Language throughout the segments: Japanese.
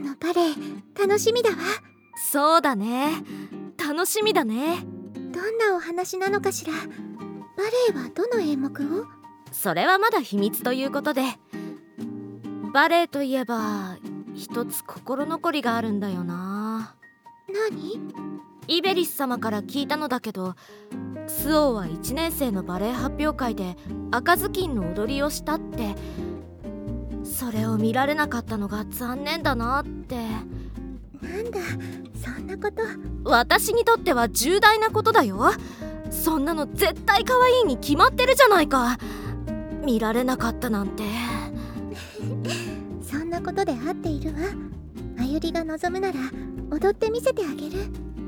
バレエ楽しみだわ。 そうだね、楽しみだね。 どんなお話なのかしら。バレエはどの演目を？ それはまだ秘密ということで。バレエといえば一つ心残りがあるんだよな。 何？ イベリス様から聞いたのだけど、スオーは1年生のバレエ発表会で赤ずきんの踊りをしたって。それを見られなかったのが残念だなって。 なんだ、そんなこと。 私にとっては重大なことだよ。そんなの絶対可愛いに決まってるじゃないか。見られなかったなんて。 そんなことで合っているわ。あゆりが望むなら踊ってみせてあげる。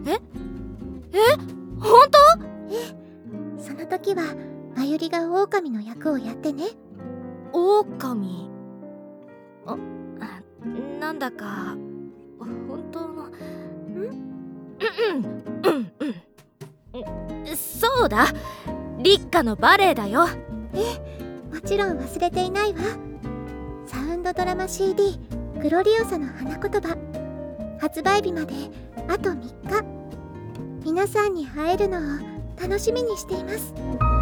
本当？ その時はあゆりが狼の役をやってね。 狼？なんだか本当の。そうだ、立花のバレエだよ。 もちろん忘れていないわ。サウンドドラマ CD グロリオサの花言葉、発売日まであと3日。皆さんに会えるのを楽しみにしています。